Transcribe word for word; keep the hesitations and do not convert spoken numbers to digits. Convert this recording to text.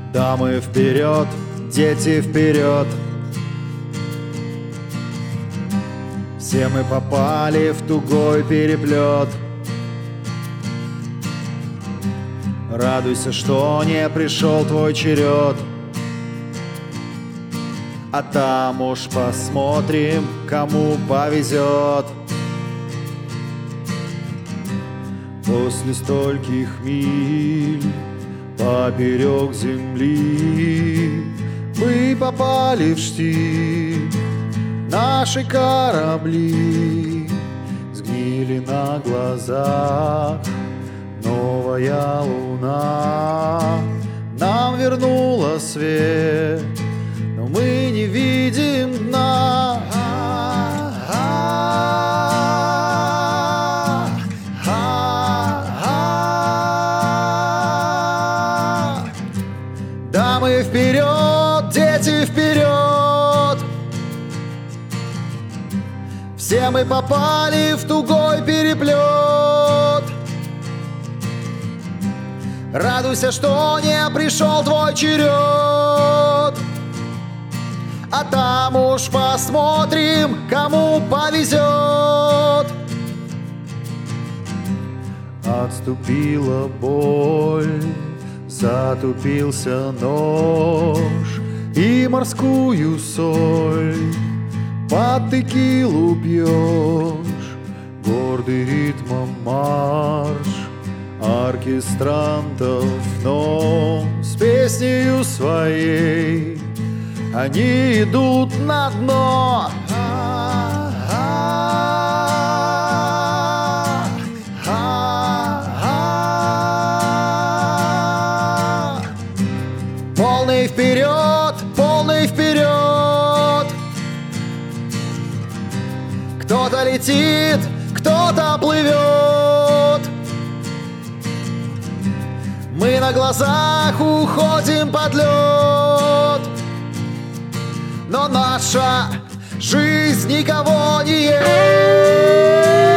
Дамы вперед, дети вперед. Все мы попали в тугой переплет. Радуйся, что не пришел твой черед. А там уж посмотрим, кому повезет. После стольких миль поперек земли мы попали в штиль. Наши корабли сгнили на глазах. Новая луна нам вернула свет, но мы не видим дна. Дамы вперед, дети вперед. Все мы попали в тугой переплет. Радуйся, что не пришел твой черед. А там уж посмотрим, кому повезет. Отступила боль, затупился нож, и морскую соль под текилу пьешь. Гордый ритмом марш оркестрантов, но с песнею своей они идут на дно. Полный вперед, полный вперед. Кто-то летит, кто-то плывет. Мы на глазах уходим под лед, но наша жизнь никого не ест.